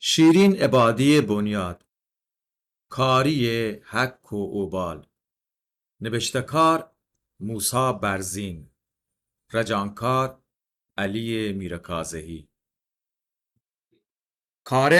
شیرین عبادی بنیاد کاری حک و اوبال نوشتکار موسی برزین رجانکار علی میرکازهی کار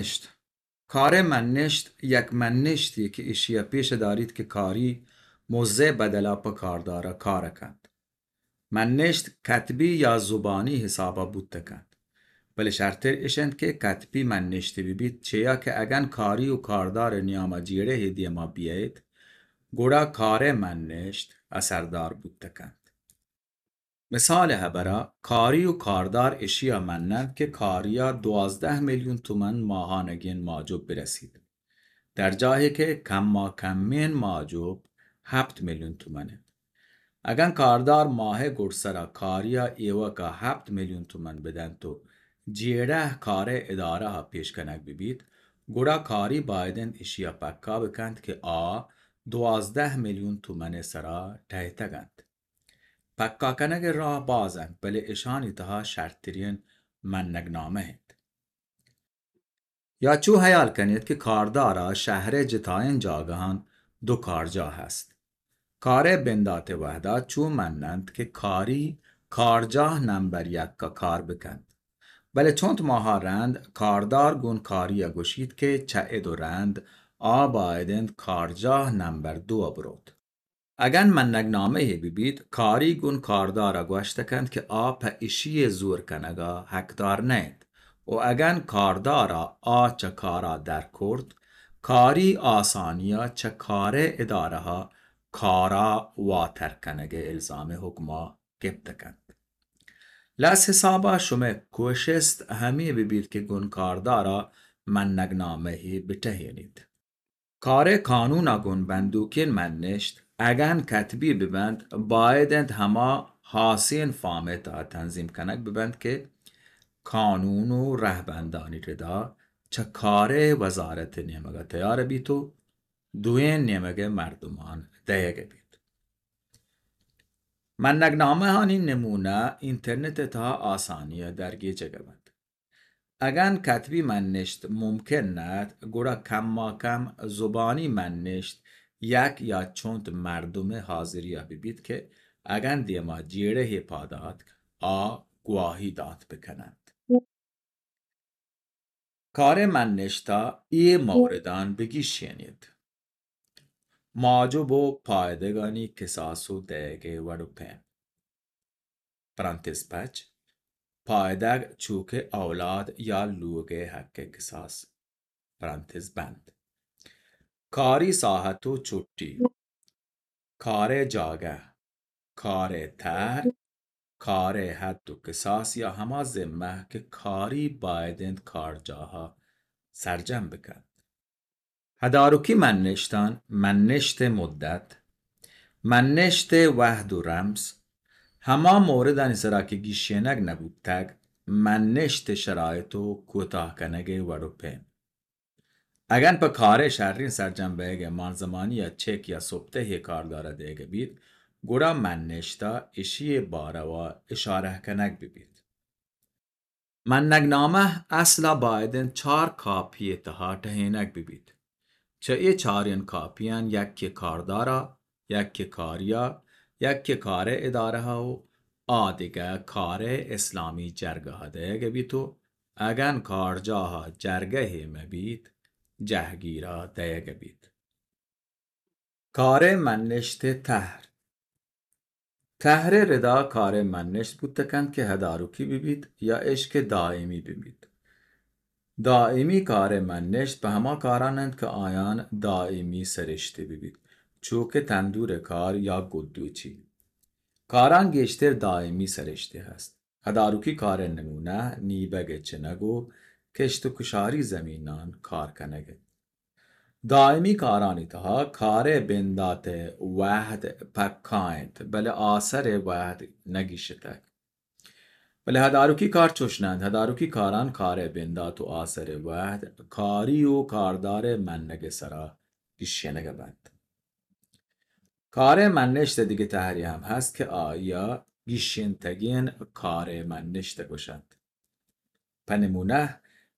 منشت یک منشتی که اشیا پیش دارید که کاری موزه بدلا پا کاردارا کار کند. منشت کتبی یا زبانی حسابا بود کند. ولی شرطر اشند که کتبی منشتی ببید چیا که اگن کاری و کاردار نیاما جیره هدیه ما بیاید گوڑا کار منشت اثردار بود کند. مثال هبرا کاری و کاردار اشیا منند که کاریا 12 میلیون تومن ماهانگین ماجوب برسید. در جایی که کم کمین ماجوب 7 میلیون تومنه. اگر کاردار ماه گرسرا کاریا ایوه که 7 میلیون تومن بدن تو جیره کار اداره ها پیش کنک ببید گوڑا کاری بایدن اشیا پکا بکند که 12 میلیون تومن سرا تهتگند. پکا کنگ راه بازند بله اشانی تها شرطترین منگنامه هند. یا چو حیال کنید که کاردارا شهر جتاین جاگهان 2 کارجا هست. کار بندات وحدا چو منند که کاری کارجاه نمبر 1 کا کار بکند. بله چونت ماها رند کاردار گون کاری گوشید که چعید و رند آبایدند کارجاه نمبر 2 برود. اگر منگنامه ببید کاری گون کاردارا گوشتکند که پا اشی زور کنگا حکدار نید و اگر کاردارا چه کارا در کرد کاری آسانیا چه کار اداره ها کارا واتر کنگه الزام حکما گبتکند. لس حسابا شما کوشست همی ببید که گون کاردارا منگنامه بتهینید. کار قانون گون بندوکین منشت اگر کتبی ببند بایدند هما حاسین فامه تا تنظیم کنک ببند که قانون و رهبندانی ردا چه کار وزارت نیمگه تیار بیتو دوین نیمگه مردمان دیگه بید. منگنامه هانی نمونه اینترنت تا آسانی درگیجه گوند. اگر کتبی منشت ممکن ند گوڑا کم زبانی منشت یک یا چند مردم حاضری ببید که اگر دیما جیره پاداد گواهی داد بکنند. کار منشتا ای موردان بگیشینید. ماجب و پایدگانی کساسو دیگه وڑو پیم. پرانتز پچ پایدگ چوک اولاد یا لوگه حق کساس. پرانتز بند. کاری ساحت و چوٹی کار جاگه کار تر کار حد و قصاص یا هما ذمه که کاری بایدند کارجاها سرجم بکند. هداروکی منشتان منشت مدت منشت وحد و رمز هما موردانی سرا که گیشینگ نبود تگ منشت شرایط و کوتاه کنگ وڑو پیم. اگر پا کار شهرین سرجم بیگه مانزمانی یا چک یا صبته کار داره دیگه بید گوڑا منشتا اشی باره و اشاره کنک ببید. منگنامه اصلا بایدن 4 کاپی تها تهینک ببید. چه ای 4 کاپیان یک کاردارا یک کاریا یک کار اداره ها و دیگه کار اسلامی جرگه ها دیگه بیتو اگر کارجاها جرگه مبید جهگیرا دیگه بید. کار منشت تهر ردا کار منشت بود تکند که هداروکی ببید یا عشق دائمی ببید. دائمی کار منشت به هما کارانند که آیان دائمی سرشته ببید چوک تندور کار یا گدوچی کاران گشتر دائمی سرشته هست. هداروکی کار نمونه نیبگ چنگو کشت و کشاری زمینان کار کنگه. دائمی کارانی تها کار بندات وحد پکایند بله آثر وحد نگیشتک. بله هداروکی کار چوشنند هداروکی کاران کار بندات و آثر وحد کاری و کاردار منگ سرا گیشینگ بند. کار منشت دیگه تحری هم هست که آیا گیشینتگین کار منشت گوشند. پنمونه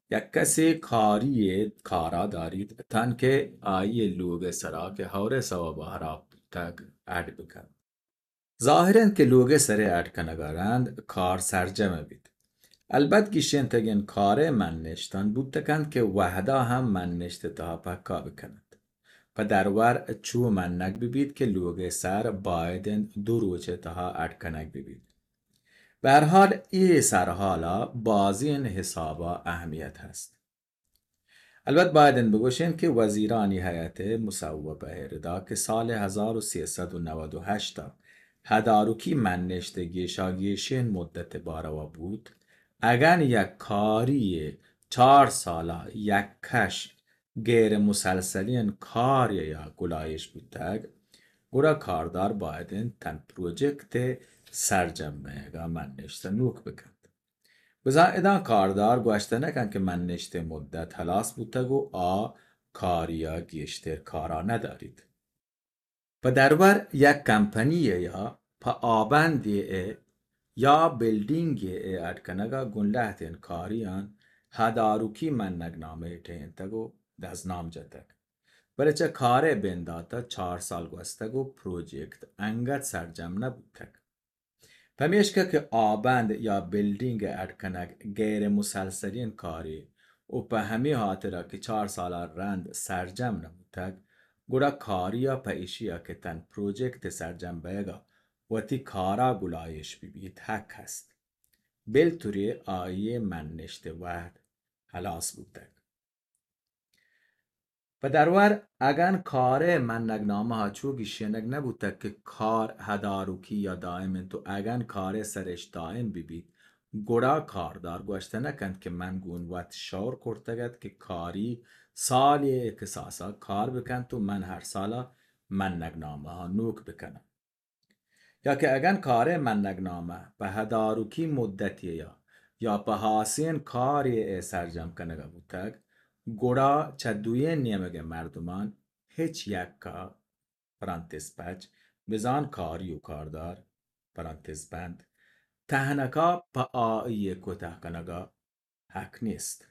یک کسی کاری کارا دارید تن که آیه لوگ سرا که هوره سوا بهرا تک اد بکن. ظاهرن که لوگ سر اد کنگارند کار سرجمه بید. البته گیشین تگین کار من نشتن بود تکند که وحدا هم من نشته تا پکا بکند. و درور چو من نگ ببید که لوگ سر بایدن دو روچه تا اد کنگ ببید. به هر حال ای سرحالا بازی این حسابا اهمیت هست. البته بایدن بگوشین که وزیرانی هیئت مصوبه ردا که سال 1398 هداروکی من نشته گیشین مدت باروا بود اگر یک کاری 4 ساله یک کش غیر مسلسلین کار یا گلایش بودتگ گورا کاردار بایدن تن پروژکت سرجمه من نشته نوک بکند. بزا کاردار گوشته نکن که من نشته مدت حلاس بودتگو کاریا گیشتر کارا ندارید. و دربر یک کمپنی یا پا آبندی یا بلدینگ ارکنگا گنلهتین کاریان هداروکی من نگنامه تینتگو دزنام جتگ. بلچه کار بنداتا 4 سال گوستگو پروژیکت انگت سرجم نبودتگ. پمیشکه که آبند یا بلدینگ ارکنگ غیر مسلسلین کاری و په همی خاطره که 4 سال رند سرجم نبودتگ گورا کاریا پیشیا که تن پروژیکت سرجم بیگا و تی کارا گلایش ببید حق هست. بلتوری آیه من نشته وحد حلاس بودتگ. و درور اگر کار من نگنامه ها چو گیشینگ نبودتگ که کار هداروکی یا دائم تو اگر کار سرش دائم ببید گورا کاردار گوشته نکند که من گونوت شور کرتگد که کاری سالی اکساسا کار بکن تو من هر سالا من نگنامه ها نوک بکنم. یا که اگر کار من نگنامه به هداروکی مدتی یا به حاسین کاری سرجم کنگه بودتگ گورا چدوی نیمگ مردمان هیچ یک کا پرانتز پچ بزان کاری و کاردار پرانتز بند تهنکا پا آئی کته کنگا حق نیست.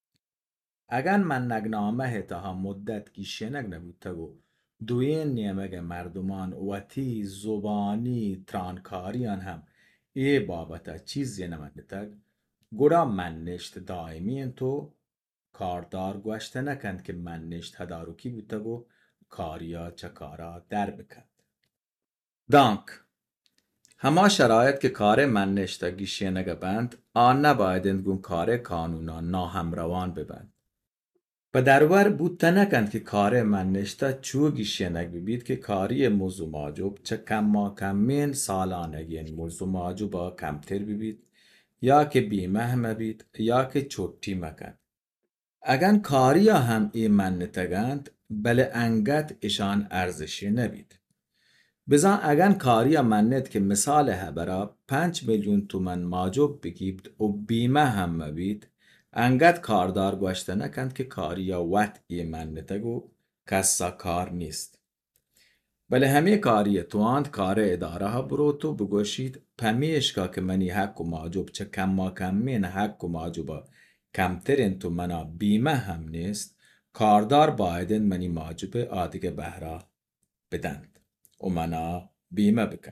اگر من نگنامه تا مدت گیشنگ نبودتگو دوی نیمگ مردمان و تی زبانی ترانکاریان هم ای بابتا چیزی نمندتگ گورا من نشت دائمی تو کاردار گوشته نکند که من نشت هداروکی بودتگو کاریا چکارا در بکند. دانک هما شرایط که کار من نشته گیشینگ بند آن نبایدند گون کار کانونا ناهمروان ببند. و درور بودتا نکند که کار من نشته چو گیشینگ ببید که کاری موضوع ماجوب چه کم کمین سالانگین موضوع ماجوبا کمتر ببید یا که بیمه مبید یا که چوٹی مکن. اگر کاریا هم ای من نتگند بله انگت اشان ارزشی نبید. بزن اگر کاریا منت که مثال هبرا 5 میلیون تومن ماجوب بگیبد و بیمه هم مبید انگت کاردار گوشته نکند که کاریا وقت ای منتگو کسا کار نیست. بله همه کاری تواند کار اداره ها بروتو بگوشید پمیشکا که منی حق و ماجوب چه کم کمین حق و ماجوبا کمترین تو منا بیمه هم نیست کاردار بایدن منی ماجوب آدیگه بهرا بدند و منا بیمه بکن.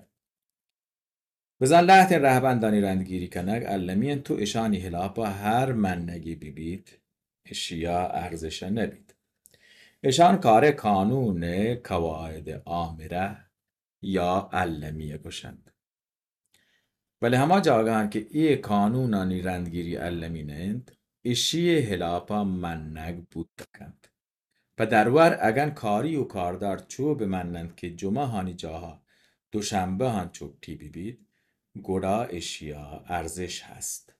بزن لحتین رهبندانی رندگیری کنگ علمین تو اشانی هلاپا هر من نگی ببید اشیا ارزش نبید. اشان کار کانون قواعد آمره یا علمیه گوشند. ولی همه جاگهان که ای کانونانی رندگیری علمینند اشی هلاپا من نگ بود تکند. و درور اگر کاری و کاردار چو بمنند که جمعه هانی جاها دوشنبه هان چوبتی ببید گورا اشیا ارزش هست.